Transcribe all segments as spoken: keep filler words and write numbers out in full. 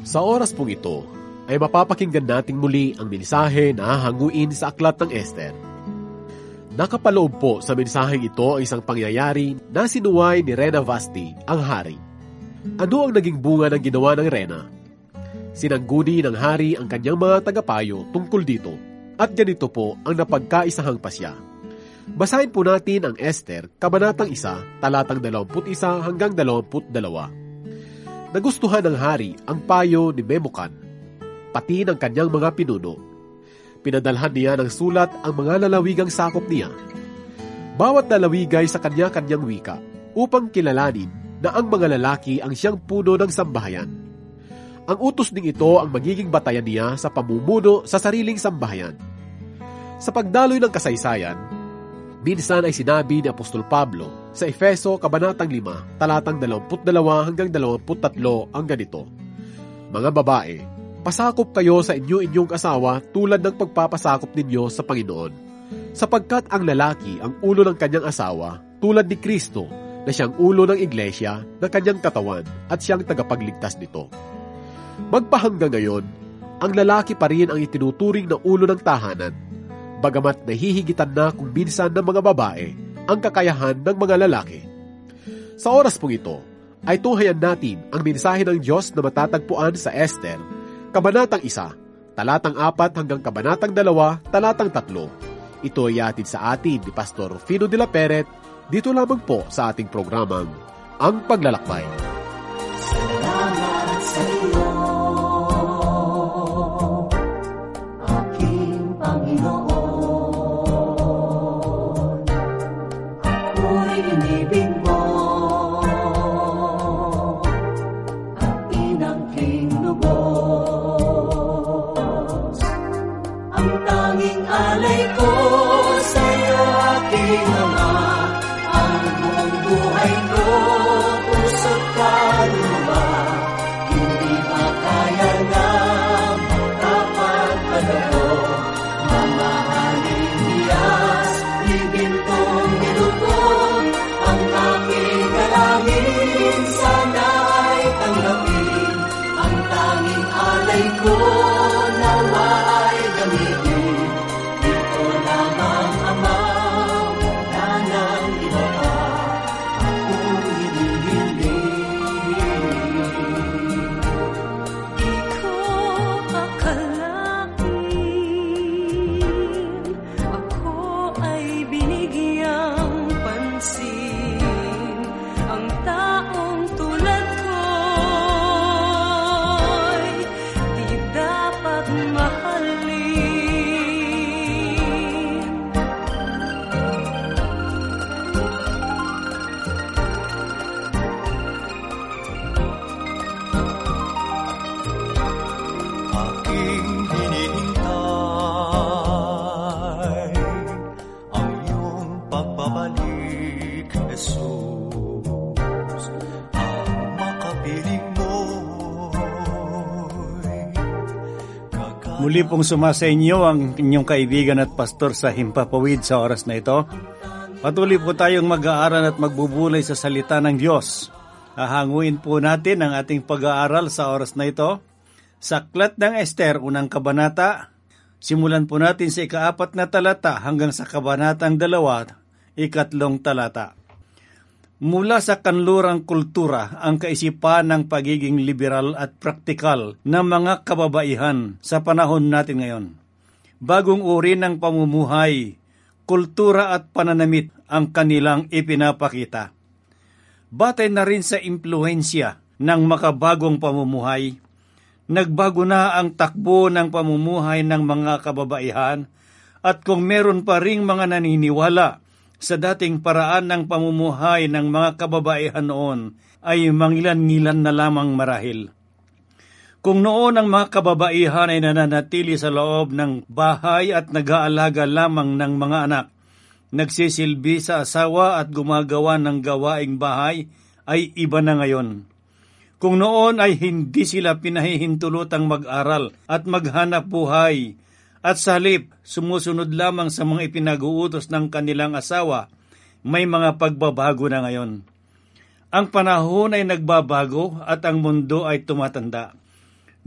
Sa oras pong ito, ay mapapakinggan nating muli ang mensahe na hahanguin sa Aklat ng Esther. Nakapaloob po sa mensaheng ito ang isang pangyayari na sinuway ni Rena Vasti, ang hari. Ano ang naging bunga ng ginawa ng Rena? Sinangguni ng hari ang kanyang mga tagapayo tungkol dito, at ganito po ang napagkaisahang pasya. Basahin po natin ang Esther, Kabanatang isa, talatang dalawampu't isa hanggang dalawampu't dalawa. Nagustuhan ng hari ang payo ni Memucan, pati ng kanyang mga pinuno. Pinadalhan niya ng sulat ang mga lalawigang sakop niya. Bawat lalawigay sa kanya-kanyang wika upang kilalanin na ang mga lalaki ang siyang puno ng sambahayan. Ang utos ding ito ang magiging batayan niya sa pamumuno sa sariling sambahayan. Sa pagdaloy ng kasaysayan, minsan ay sinabi ni Apostol Pablo sa Efeso Kabanatang lima, talatang dalawampu't dalawa hanggang dalawampu't tatlo ang ganito: Mga babae, pasakop kayo sa inyo-inyong asawa tulad ng pagpapasakop ninyo sa Panginoon. Sapagkat ang lalaki ang ulo ng kanyang asawa tulad ni Kristo na siyang ulo ng iglesia na kanyang katawan at siyang tagapagligtas nito. Magpahanggang ngayon, ang lalaki pa rin ang itinuturing na ulo ng tahanan, bagamat nahihigitan na kung minsan ng mga babae ang kakayahan ng mga lalaki. Sa oras pong ito, ay tuhayan natin ang mensahe ng Diyos na matatagpuan sa Esther, Kabanatang isa, talatang apat hanggang Kabanatang dalawa, talatang tatlo. Ito ay atid sa atin ni Pastor Rufino de la Peret, dito lamang po sa ating programang Ang Paglalakbay. Salamat sa iyo, aking Panginoon. Ako'y inibig mo at inangking lubos. Ang tanging alay ko sa iyo, aking Ama, ang buong buhay ko, puso't kaluluwa. Hindi makaya na kapagkaloob, mamahalin niyas, ligin kong nilugod. Ang aking dalangin, sana ay tanggapin. Ang tanging alay ko, nawa ay gamitin. Ito lamang, Ama, wala nang iba pa akong hinihiling. Ikaw akalain, ako ay binigyang pansin. Ang taong tulad ko'y di dapat mahalin. Aking hinihintay ang iyong pagbabalik, Jesus. Ang makapiling mo'y kagaya. Muli pong sumasa inyo ang inyong kaibigan at pastor sa Himpapawid sa oras na ito. Patuloy po tayong mag-aaral at magbubulay sa salita ng Diyos. Hahanguin po natin ang ating pag-aaral sa oras na ito sa Aklat ng Esther, unang kabanata. Simulan po natin sa ikaapat na talata hanggang sa kabanatang dalawa, ikatlong talata. Mula sa kanlurang kultura ang kaisipan ng pagiging liberal at praktikal ng mga kababaihan sa panahon natin ngayon. Bagong uri ng pamumuhay, kultura at pananamit ang kanilang ipinapakita. Batay na rin sa impluensya ng makabagong pamumuhay, nagbago na ang takbo ng pamumuhay ng mga kababaihan at kung meron pa ring mga naniniwala sa dating paraan ng pamumuhay ng mga kababaihan noon ay mangilan-ngilan na lamang marahil. Kung noon ang mga kababaihan ay nananatili sa loob ng bahay at nag-aalaga lamang ng mga anak, nagsisilbi sa asawa at gumagawa ng gawaing bahay, ay iba na ngayon. Kung noon ay hindi sila pinahihintulutang mag-aral at maghanap buhay, at sa halip sumusunod lamang sa mga ipinag-uutos ng kanilang asawa, may mga pagbabago na ngayon. Ang panahon ay nagbabago at ang mundo ay tumatanda.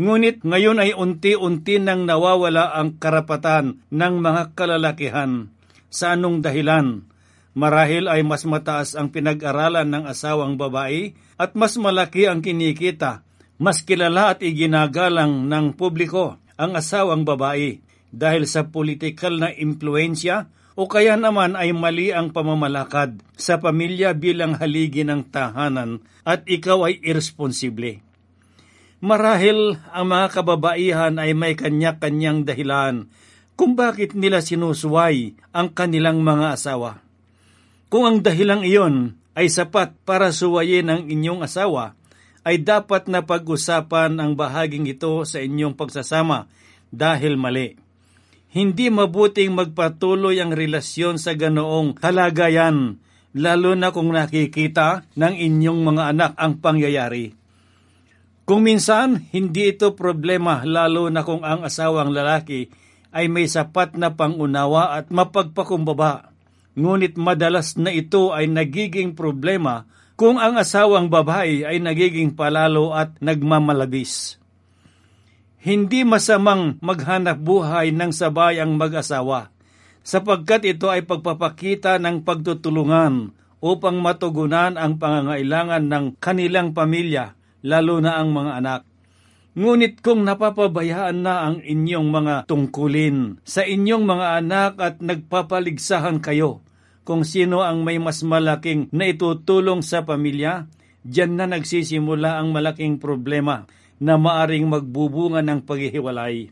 Ngunit ngayon ay unti-unti nang nawawala ang karapatan ng mga kalalakihan. Sa anong dahilan? Marahil ay mas mataas ang pinag-aralan ng asawang babae at mas malaki ang kinikita. Mas kilala at iginagalang ng publiko ang asawang babae dahil sa politikal na impluensya o kaya naman ay mali ang pamamalakad sa pamilya bilang haligi ng tahanan at ikaw ay irresponsible. Marahil ang mga kababaihan ay may kanya-kanyang dahilan kung bakit nila sinusuway ang kanilang mga asawa. Kung ang dahilang iyon ay sapat para suwayin ang inyong asawa, ay dapat na pag-usapan ang bahaging ito sa inyong pagsasama dahil mali. Hindi mabuting magpatuloy ang relasyon sa ganoong kalagayan, lalo na kung nakikita ng inyong mga anak ang pangyayari. Kung minsan, hindi ito problema lalo na kung ang asawang lalaki ay may sapat na pangunawa at mapagpakumbaba. Ngunit madalas na ito ay nagiging problema kung ang asawang babae ay nagiging palalo at nagmamalabis. Hindi masamang maghanap buhay ng sabay ang mag-asawa, sapagkat ito ay pagpapakita ng pagtutulungan upang matugunan ang pangangailangan ng kanilang pamilya, lalo na ang mga anak. Ngunit kung napapabayaan na ang inyong mga tungkulin sa inyong mga anak at nagpapaligsahan kayo kung sino ang may mas malaking naitutulong sa pamilya, diyan na nagsisimula ang malaking problema na maaring magbubunga ng paghihiwalay.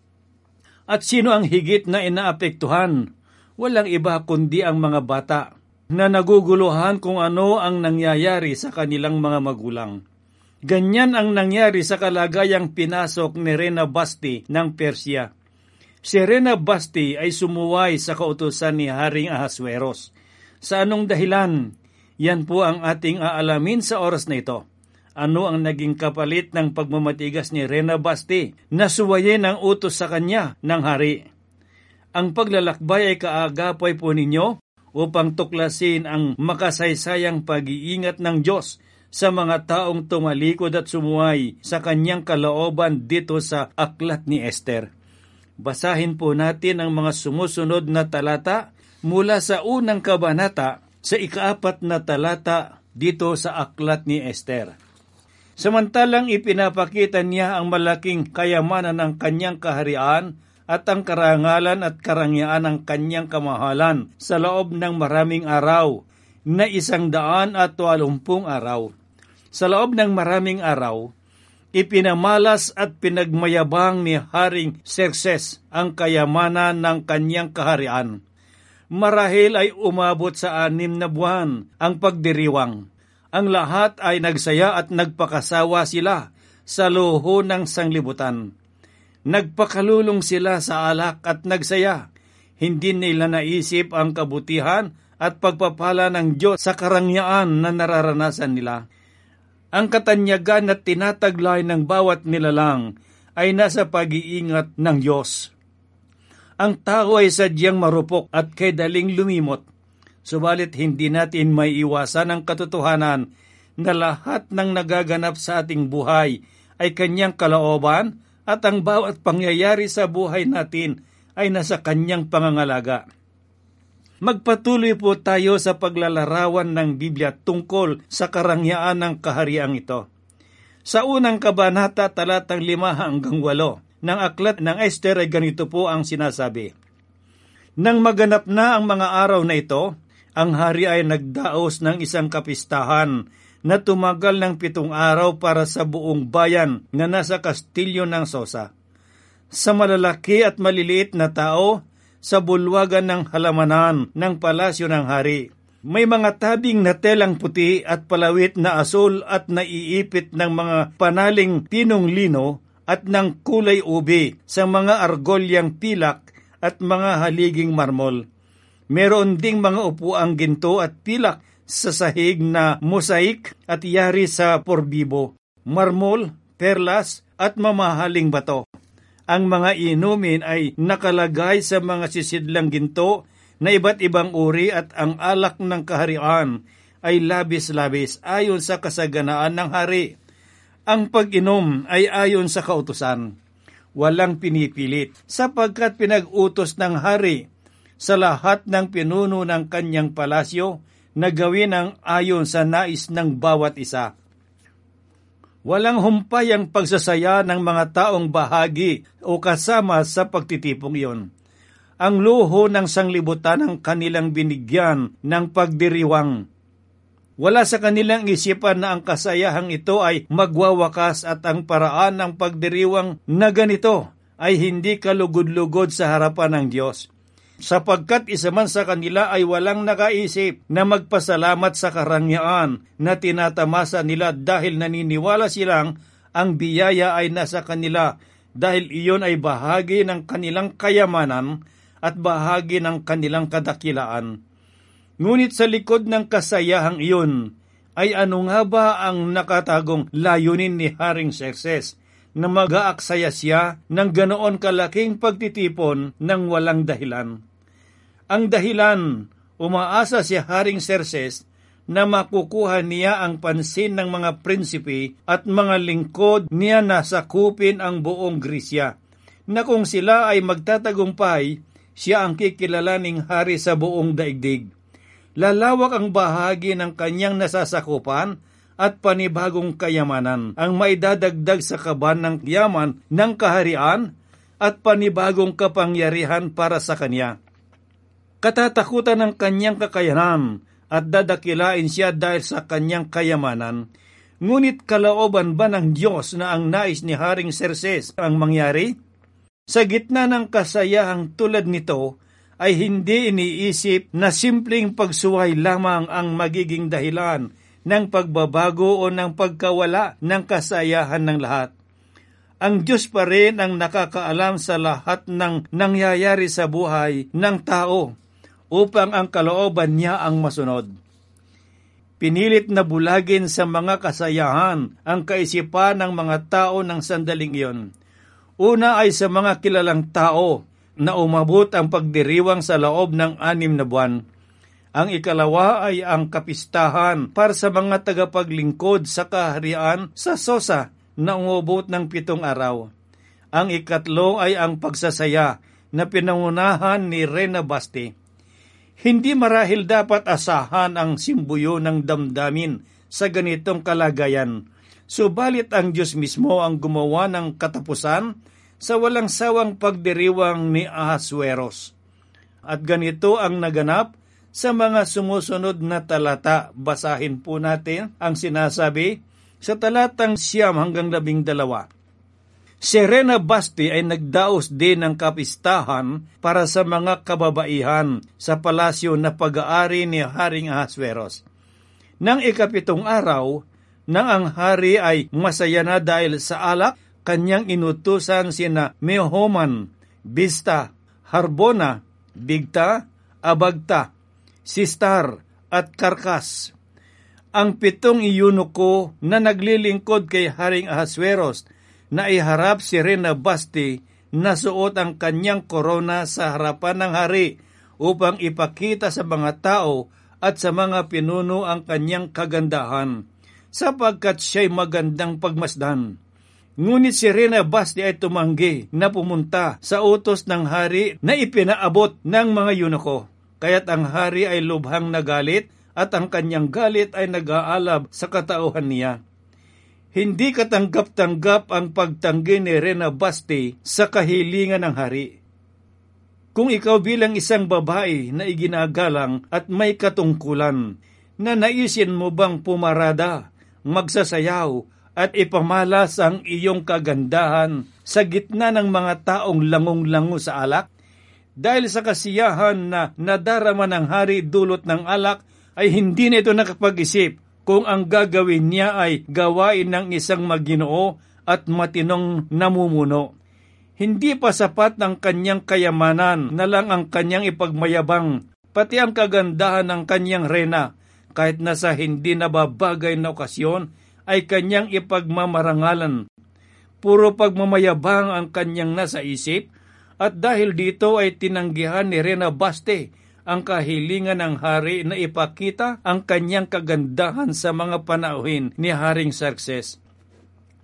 At sino ang higit na inaapektuhan? Walang iba kundi ang mga bata na naguguluhan kung ano ang nangyayari sa kanilang mga magulang. Ganyan ang nangyari sa kalagayang pinasok ni Rena Basti ng Persia. Si Rena Basti ay sumuway sa kautusan ni Haring Ahasueros. Sa anong dahilan? Yan po ang ating aalamin sa oras na ito. Ano ang naging kapalit ng pagmamatigas ni Rena Basti na suwayin ang utos sa kanya ng hari? Ang paglalakbay ay kaagapay po ninyo upang tuklasin ang makasaysayang pag-iingat ng Diyos sa mga taong tumalikod at sumuway sa kanyang kalooban dito sa Aklat ni Esther. Basahin po natin ang mga sumusunod na talata mula sa unang kabanata sa ikaapat na talata dito sa Aklat ni Esther. Samantalang ipinapakita niya ang malaking kayamanan ng kanyang kaharian at ang karangalan at karangyaan ng kanyang kamahalan sa loob ng maraming araw na isang daan at walumpung araw. Sa loob ng maraming araw, ipinamalas at pinagmayabang ni Haring Xerxes ang kayamanan ng kanyang kaharian. Marahil ay umabot sa anim na buwan ang pagdiriwang. Ang lahat ay nagsaya at nagpakasawa sila sa luho ng sanglibutan. Nagpakalulong sila sa alak at nagsaya. Hindi nila naisip ang kabutihan at pagpapala ng Diyos sa karangyaan na nararanasan nila. Ang katanyagan at tinataglay ng bawat nilalang ay nasa pag-iingat ng Diyos. Ang tao ay sadyang marupok at kay daling lumimot. Subalit hindi natin may iwasan ang katotohanan na lahat ng nagaganap sa ating buhay ay kanyang kalooban at ang bawat pangyayari sa buhay natin ay nasa kanyang pangangalaga. Magpatuloy po tayo sa paglalarawan ng Biblia tungkol sa karangyaan ng kahariang ito. Sa unang kabanata talatang lima hanggang walo ng Aklat ng Esther ay ganito po ang sinasabi. Nang maganap na ang mga araw na ito, ang hari ay nagdaos ng isang kapistahan na tumagal ng pitong araw para sa buong bayan na nasa kastilyo ng Sosa. Sa malalaki at maliliit na tao, sa bulwagan ng halamanan ng palasyo ng hari. May mga tabing na telang puti at palawit na asul at naiipit ng mga panaling pinong lino at ng kulay ube sa mga argolyang pilak at mga haliging marmol. Meron ding mga upuang ginto at pilak sa sahig na mosaik at yari sa porbibo, marmol, perlas at mamahaling bato. Ang mga inumin ay nakalagay sa mga sisidlang ginto na iba't ibang uri at ang alak ng kaharian ay labis-labis ayon sa kasaganaan ng hari. Ang pag-inom ay ayon sa kautusan, walang pinipilit, sapagkat pinag-utos ng hari sa lahat ng pinuno ng kanyang palasyo na gawin ang ayon sa nais ng bawat isa. Walang humpay ang pagsasaya ng mga taong bahagi o kasama sa pagtitipong iyon. Ang luho ng sanglibutan ang kanilang binigyan ng pagdiriwang. Wala sa kanilang isipan na ang kasayahang ito ay magwawakas at ang paraan ng pagdiriwang na ganito ay hindi kalugod-lugod sa harapan ng Diyos. Sapagkat isa man sa kanila ay walang nakaisip na magpasalamat sa karangyaan na tinatamasa nila dahil naniniwala silang ang biyaya ay nasa kanila dahil iyon ay bahagi ng kanilang kayamanan at bahagi ng kanilang kadakilaan. Ngunit sa likod ng kasayahang iyon ay ano nga ba ang nakatagong layunin ni Haring Xerxes na mag-aaksaya siya ng ganoon kalaking pagtitipon ng walang dahilan? Ang dahilan, umaasa si Haring Xerxes na makukuha niya ang pansin ng mga prinsipe at mga lingkod niya na sakupin ang buong Grisya, na kung sila ay magtatagumpay, siya ang kikilalaning hari sa buong daigdig. Lalawak ang bahagi ng kanyang nasasakupan at panibagong kayamanan ang maidadagdag sa kaban ng yaman ng kaharian at panibagong kapangyarihan para sa kanya. Katatakutan ng kanyang kakayanan at dadakilain siya dahil sa kanyang kayamanan. Ngunit kalooban ba ng Diyos na ang nais ni Haring Xerxes ang mangyari? Sa gitna ng kasayahang tulad nito, ay hindi iniisip na simpleng pagsuway lamang ang magiging dahilan ng pagbabago o ng pagkawala ng kasayahan ng lahat. Ang Diyos pa rin ang nakakaalam sa lahat ng nangyayari sa buhay ng tao upang ang kalooban niya ang masunod. Pinilit na bulagin sa mga kasayahan ang kaisipan ng mga tao ng sandaling iyon. Una ay sa mga kilalang tao na umabot ang pagdiriwang sa loob ng anim na buwan. Ang ikalawa ay ang kapistahan para sa mga tagapaglingkod sa kaharian sa Sosa na umabot ng pitong araw. Ang ikatlo ay ang pagsasaya na pinangunahan ni Rena Basti. Hindi marahil dapat asahan ang simbuyo ng damdamin sa ganitong kalagayan, subalit ang Diyos mismo ang gumawa ng katapusan sa walang sawang pagdiriwang ni Ahasueros. At ganito ang naganap sa mga sumusunod na talata. Basahin po natin ang sinasabi sa talatang siyam hanggang labing dalawa. Si Rena Basti ay nagdaos din ng kapistahan para sa mga kababaihan sa palasyo na pag-aari ni Haring Ahasueros. Nang ikapitong araw, nang ang hari ay masaya na dahil sa alak, kanyang inutusan sina Mehoman, Bista, Harbona, Bigta, Abagta, Sistar, at Karkas. Ang pitong iyunuko na naglilingkod kay Haring Ahasueros na iharap si Rena Basti na suot ang kanyang korona sa harapan ng hari upang ipakita sa mga tao at sa mga pinuno ang kanyang kagandahan, sapagkat siya'y magandang pagmasdan. Ngunit si Rena Basti ay tumanggi na pumunta sa utos ng hari na ipinaabot ng mga yunuko. Kaya't ang hari ay lubhang nagalit at ang kanyang galit ay nag-aalab sa katauhan niya. Hindi katanggap-tanggap ang pagtanggi ni Rena Basti sa kahilingan ng hari. Kung ikaw bilang isang babae na iginagalang at may katungkulan, na naisin mo bang pumarada, magsasayaw, at ipamalas ang iyong kagandahan sa gitna ng mga taong langong-lango sa alak? Dahil sa kasiyahan na nadarama ng hari dulot ng alak, ay hindi na ito nakapag-isip kung ang gagawin niya ay gawain ng isang maginoo at matinong namumuno. Hindi pa sapat ang kanyang kayamanan na lang ang kanyang ipagmayabang, pati ang kagandahan ng kanyang rena, kahit nasa hindi nababagay na okasyon, ay kanyang ipagmamarangalan. Puro pagmamayabang ang kanyang nasa isip, at dahil dito ay tinanggihan ni Rena Basti ang kahilingan ng hari na ipakita ang kanyang kagandahan sa mga panauhin ni Haring Xerxes.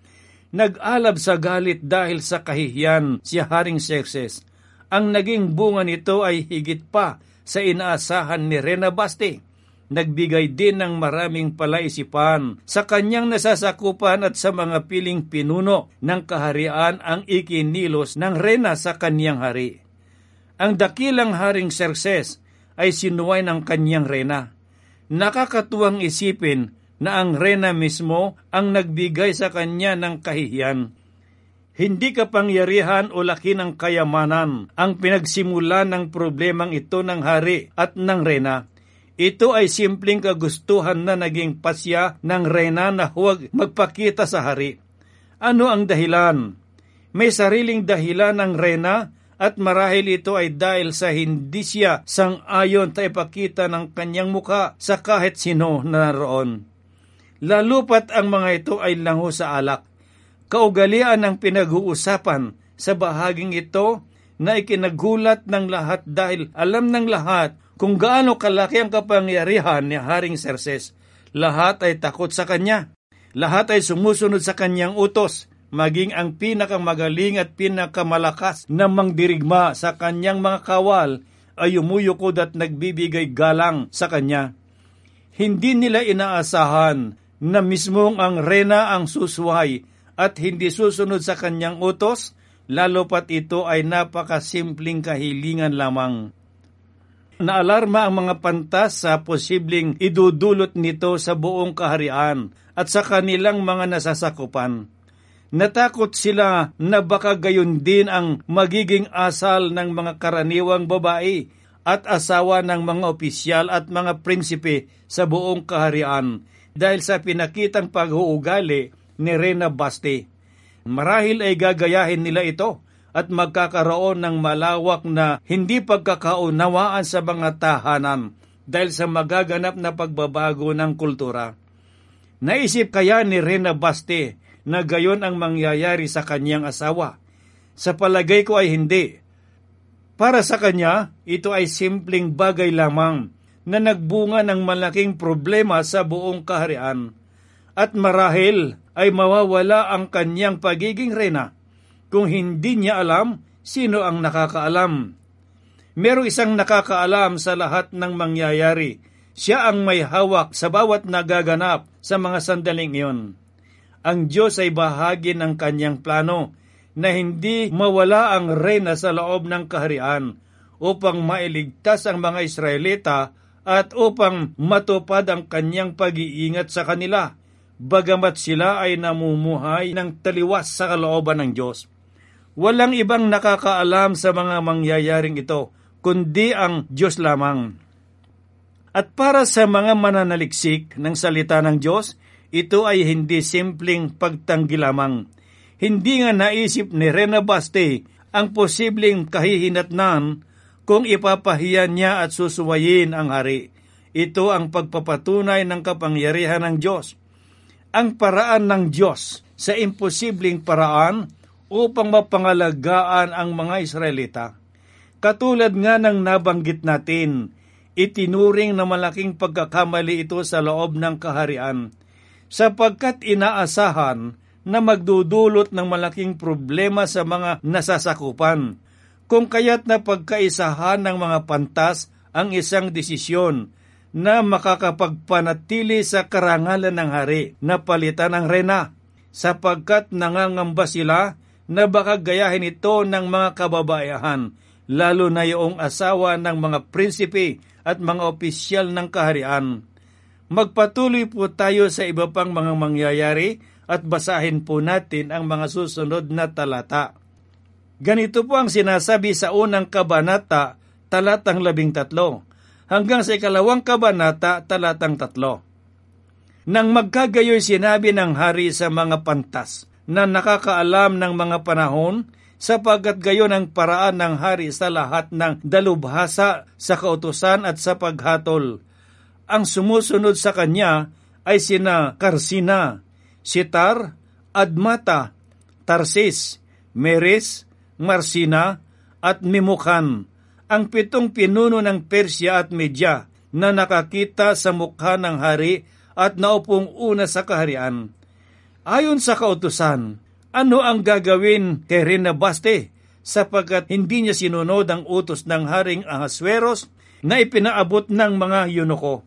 Nag-alab sa galit dahil sa kahihiyan si Haring Xerxes. Ang naging bunga nito ay higit pa sa inaasahan ni Rena Basti. Nagbigay din ng maraming palaisipan sa kanyang nasasakupan at sa mga piling pinuno ng kaharian ang ikinilos ng Rena sa kanyang hari. Ang dakilang Haring Xerxes ay sinuway ng kanyang rena. Nakakatuwang isipin na ang rena mismo ang nagbigay sa kanya ng kahihiyan. Hindi kapangyarihan o laki ng kayamanan ang pinagsimula ng problemang ito ng hari at ng rena. Ito ay simpleng kagustuhan na naging pasya ng rena na huwag magpakita sa hari. Ano ang dahilan? May sariling dahilan ng rena at marahil ito ay dahil sa hindi siya sang-ayon sa ipakita ng kanyang muka sa kahit sino na naroon. Lalo pat ang mga ito ay lango sa alak. Kaugalian ang pinag-uusapan sa bahaging ito na ikinagulat ng lahat dahil alam ng lahat kung gaano kalaki ang kapangyarihan ni Haring Xerxes. Lahat ay takot sa kanya. Lahat ay sumusunod sa kanyang utos, maging ang pinakamagaling at pinakamalakas na mangdirigma sa kanyang mga kawal ay umuyukod at nagbibigay galang sa kanya. Hindi nila inaasahan na mismong ang rena ang susway at hindi susunod sa kanyang utos, lalo pat ito ay napakasimpleng kahilingan lamang. Naalarma ang mga pantas sa posibleng idudulot nito sa buong kaharian at sa kanilang mga nasasakupan. Natakot sila na baka gayon din ang magiging asal ng mga karaniwang babae at asawa ng mga opisyal at mga prinsipe sa buong kaharian dahil sa pinakitang pag-uugali ni Rena Basti. Marahil ay gagayahin nila ito at magkakaroon ng malawak na hindi pagkakaunawaan sa mga tahanan dahil sa magaganap na pagbabago ng kultura. Naisip kaya ni Rena Basti na gayon ang mangyayari sa kanyang asawa? Sa palagay ko ay hindi. Para sa kanya, ito ay simpleng bagay lamang na nagbunga ng malaking problema sa buong kaharian. At marahil ay mawawala ang kanyang pagiging rena kung hindi niya alam sino ang nakakaalam. Merong isang nakakaalam sa lahat ng mangyayari. Siya ang may hawak sa bawat nagaganap sa mga sandaling iyon. Ang Diyos ay bahagi ng kanyang plano na hindi mawala ang reyna sa loob ng kaharian upang mailigtas ang mga Israelita at upang matupad ang kanyang pag-iingat sa kanila, bagamat sila ay namumuhay ng taliwas sa kalooban ng Diyos. Walang ibang nakakaalam sa mga mangyayaring ito, kundi ang Diyos lamang. At para sa mga mananaliksik ng salita ng Diyos, ito ay hindi simpleng pagtanggi lamang. Hindi nga naisip ni Rena Basti ang posibleng kahihinatnan kung ipapahiyan niya at susuwayin ang hari. Ito ang pagpapatunay ng kapangyarihan ng Diyos. Ang paraan ng Diyos sa imposibleng paraan upang mapangalagaan ang mga Israelita. Katulad nga ng nabanggit natin, itinuring na malaking pagkakamali ito sa loob ng kaharian, sapagkat inaasahan na magdudulot ng malaking problema sa mga nasasakupan, kung kaya't na pagkaisahan ng mga pantas ang isang desisyon na makakapagpanatili sa karangalan ng hari na palitan ng reyna, sapagkat nangangamba sila na baka gayahin ito ng mga kababaihan, lalo na yung asawa ng mga prinsipe at mga opisyal ng kaharian. Magpatuloy po tayo sa iba pang mga mangyayari at basahin po natin ang mga susunod na talata. Ganito po ang sinasabi sa unang kabanata, talatang labing tatlo, hanggang sa ikalawang kabanata, talatang tatlo. Nang magkagayoy sinabi ng hari sa mga pantas na nakakaalam ng mga panahon, sapagkat gayon ang paraan ng hari sa lahat ng dalubhasa sa kautusan at sa paghatol. Ang sumusunod sa kanya ay sina Karsina, Sitar, Admata, Tarsis, Meres, Marsina, at Mimukan, ang pitong pinuno ng Persya at Media na nakakita sa mukha ng hari at naupong una sa kaharian. Ayon sa kautusan, Ano ang gagawin kay Reyna Baste sapagkat hindi niya sinunod ang utos ng Haring Ahasueros na ipinaabot ng mga eunuko?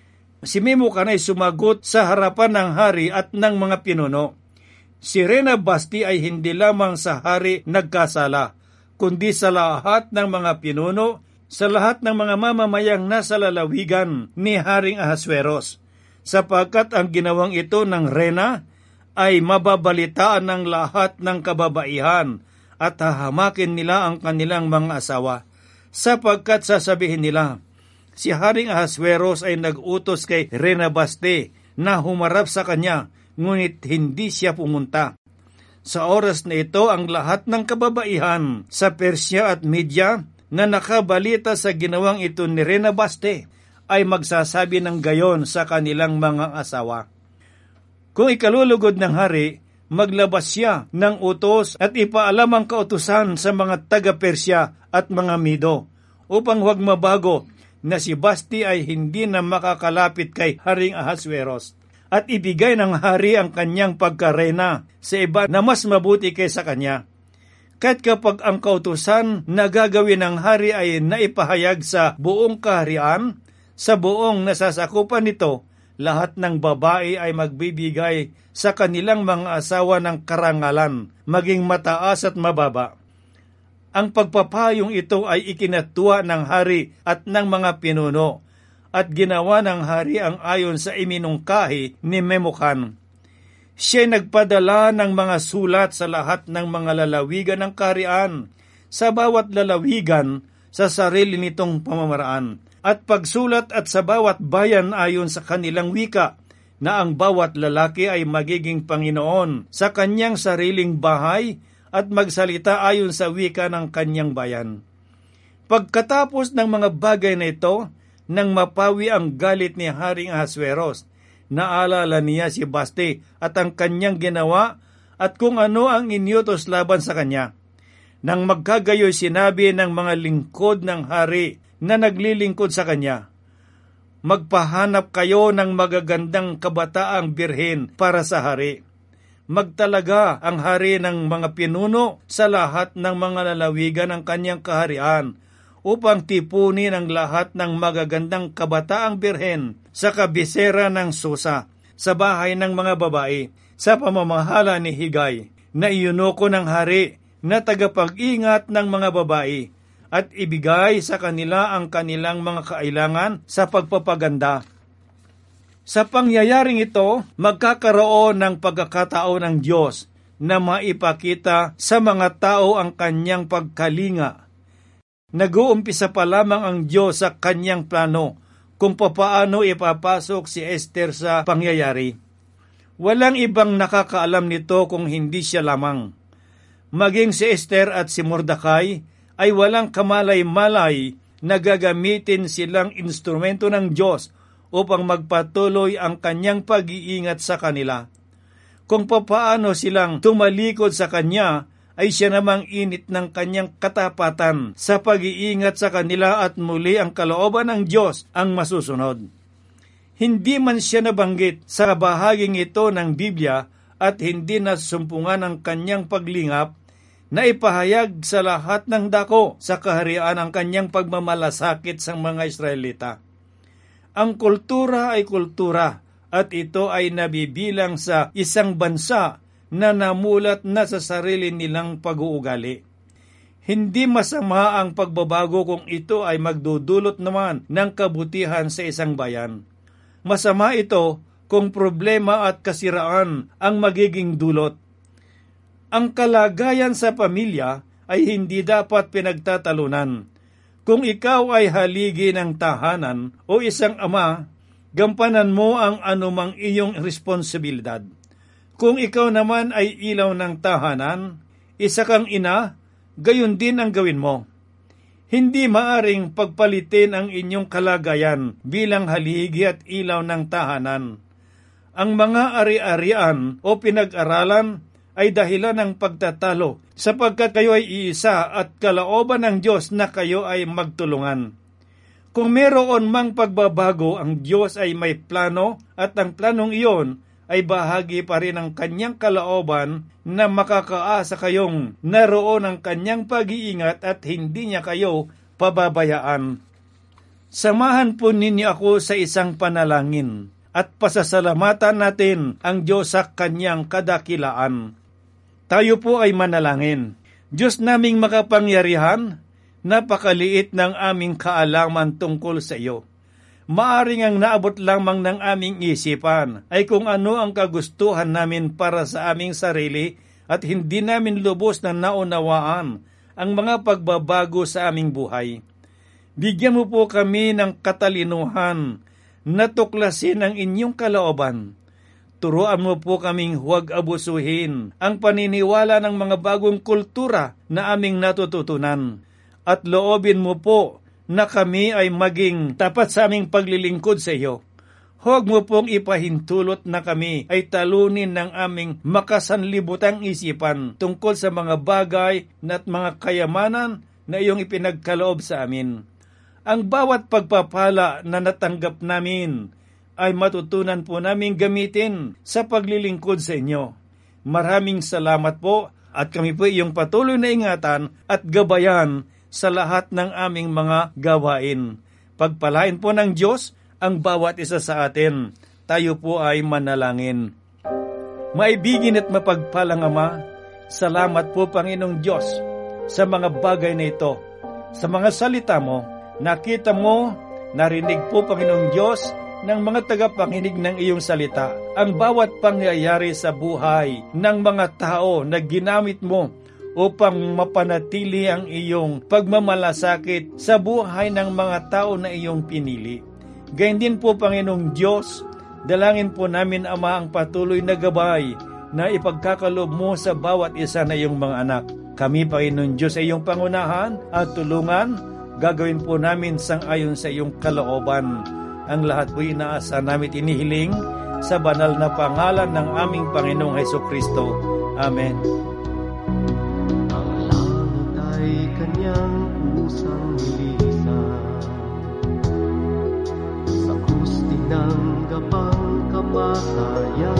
Si Memucan ay sumagot sa harapan ng hari at ng mga pinuno. Si Reyna Baste ay hindi lamang sa hari nagkasala, kundi sa lahat ng mga pinuno, sa lahat ng mga mamamayang nasa lalawigan ni Haring Ahasueros, sapagkat ang ginawang ito ng Reyna ay mababalitaan ng lahat ng kababaihan at hahamakin nila ang kanilang mga asawa, sapagkat sasabihin nila, si Haring Ahasueros ay nag-utos kay Reyna Baste na humarap sa kanya, ngunit hindi siya pumunta. Sa oras na ito, ang lahat ng kababaihan sa Persya at Media na nakabalita sa ginawang ito ni Reyna Baste ay magsasabi ng gayon sa kanilang mga asawa. Kung ikalulugod ng hari, maglabas siya ng utos at ipaalam ang kautusan sa mga taga-Persya at mga Medo, upang huwag mabago na si Baste ay hindi na makakalapit kay Haring Ahasueros, at ibigay ng hari ang kanyang pagkareyna sa iba na mas mabuti kaysa kanya. Kahit kapag ang kautusan na gagawin ng hari ay naipahayag sa buong kaharian, sa buong nasasakupan nito, lahat ng babae ay magbibigay sa kanilang mga asawa ng karangalan, maging mataas at mababa. Ang pagpapayong ito ay ikinatuwa ng hari at ng mga pinuno, at ginawa ng hari ang ayon sa iminungkahi ni Memucan. Siya'y nagpadala ng mga sulat sa lahat ng mga lalawigan ng kaharian, sa bawat lalawigan sa sarili nitong pamamaraan, at pagsulat at sa bawat bayan ayon sa kanilang wika, na ang bawat lalaki ay magiging Panginoon sa kanyang sariling bahay at magsalita ayon sa wika ng kanyang bayan. Pagkatapos ng mga bagay na ito, nang mapawi ang galit ni Haring Ahasueros, naalala niya si Baste at ang kanyang ginawa at kung ano ang inyutos laban sa kanya. Nang magkagayoy sinabi ng mga lingkod ng hari na naglilingkod sa kanya, magpahanap kayo ng magagandang kabataang birhen para sa hari. Magtalaga ang hari ng mga pinuno sa lahat ng mga lalawigan ng kanyang kaharian upang tipunin ang lahat ng magagandang kabataang birhen sa kabisera ng Susa, sa bahay ng mga babae, sa pamamahala ni Higay, na iyunuko ng hari na tagapag-ingat ng mga babae, at ibigay sa kanila ang kanilang mga kailangan sa pagpapaganda. Sa pangyayaring ito, magkakaroon ng pagkakataon ng Diyos na maipakita sa mga tao ang kanyang pagkalinga. Nag-uumpisa pa lamang ang Diyos sa kanyang plano kung papaano ipapasok si Esther sa pangyayari. Walang ibang nakakaalam nito kung hindi siya lamang. Maging si Esther at si Mordecai ay walang kamalay-malay na gagamitin silang instrumento ng Diyos upang magpatuloy ang kanyang pag-iingat sa kanila. Kung papaano silang tumalikod sa kanya, ay siya namang init ng kanyang katapatan sa pag-iingat sa kanila at muli ang kalooban ng Diyos ang masusunod. Hindi man siya nabanggit sa bahaging ito ng Biblia at hindi nasumpungan ang kanyang paglingap na ipahayag sa lahat ng dako sa kaharian ang kanyang pagmamalasakit sa mga Israelita. Ang kultura ay kultura at ito ay nabibilang sa isang bansa na namulat na sa sarili nilang pag-uugali. Hindi masama ang pagbabago kung ito ay magdudulot naman ng kabutihan sa isang bayan. Masama ito kung problema at kasiraan ang magiging dulot. Ang kalagayan sa pamilya ay hindi dapat pinagtatalunan. Kung ikaw ay haligi ng tahanan o isang ama, gampanan mo ang anumang iyong responsibilidad. Kung ikaw naman ay ilaw ng tahanan, isa kang ina, gayon din ang gawin mo. Hindi maaring pagpalitin ang inyong kalagayan bilang haligi at ilaw ng tahanan. Ang mga ari-arian o pinag-aralan ay dahilan ng pagtatalo, sapagkat kayo ay iisa at kalooban ng Diyos na kayo ay magtulungan. Kung meron mang pagbabago, ang Diyos ay may plano at ang planong iyon ay bahagi pa rin ng kanyang kalooban na makakaasa kayong naroon ang kanyang pag-iingat at hindi niya kayo pababayaan. Samahan po ninyo ako sa isang panalangin at pasasalamatan natin ang Diyos sa kanyang kadakilaan. Tayo po ay manalangin. Diyos naming makapangyarihan, napakaliit ng aming kaalaman tungkol sa iyo. Maaring ang naabot lamang ng aming isipan ay kung ano ang kagustuhan namin para sa aming sarili at hindi namin lubos na naunawaan ang mga pagbabago sa aming buhay. Bigyan mo po kami ng katalinuhan na tuklasin ang inyong kalooban. Turuan mo po kaming huwag abusuhin ang paniniwala ng mga bagong kultura na aming natututunan. At loobin mo po na kami ay maging tapat sa aming paglilingkod sa iyo. Huwag mo pong ipahintulot na kami ay talunin ng aming makasanlibutang isipan tungkol sa mga bagay at mga kayamanan na iyong ipinagkaloob sa amin. Ang bawat pagpapala na natanggap namin ay matutunan po namin gamitin sa paglilingkod sa inyo. Maraming salamat po at kami po iyong patuloy na ingatan at gabayan sa lahat ng aming mga gawain. Pagpalain po ng Diyos ang bawat isa sa atin. Tayo po ay manalangin. Maibigin at mapagpalang Ama, salamat po Panginoong Diyos sa mga bagay na ito. Sa mga salita mo, nakita mo, narinig po Panginoong Diyos ng mga tagapakinig ng iyong salita. Ang bawat pangyayari sa buhay ng mga tao na ginamit mo upang mapanatili ang iyong pagmamalasakit sa buhay ng mga tao na iyong pinili. Gayun din po, Panginoong Diyos, dalangin po namin, Ama, ang patuloy na gabay na ipagkakaloob mo sa bawat isa na iyong mga anak. Kami, Panginoong Diyos, ay iyong pangunahan at tulungan. Gagawin po namin sang-ayon sa iyong kalooban. Ang lahat po inaasa namin inihiling sa banal na pangalan ng aming Panginoong Hesukristo. Amen. Kanyang pusang nilisan sa krus tinanggap ang kamatayan.